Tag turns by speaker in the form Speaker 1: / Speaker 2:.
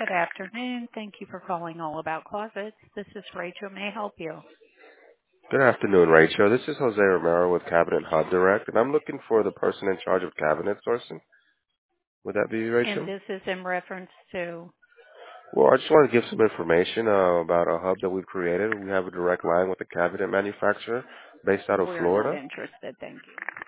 Speaker 1: Good afternoon. Thank you for calling All About Closets. This is Rachel. May I help you?
Speaker 2: Good afternoon, Rachel. This is Jose Romero with Cabinet Hub Direct, and I'm looking for the person in charge of cabinet sourcing. Would that be you,
Speaker 1: And
Speaker 2: Rachel?
Speaker 1: this is in reference to,
Speaker 2: Well, I just want to give some information about a hub that we've created. We have a direct line with a cabinet manufacturer based out of
Speaker 1: we're not
Speaker 2: Florida.
Speaker 1: interested. Thank you.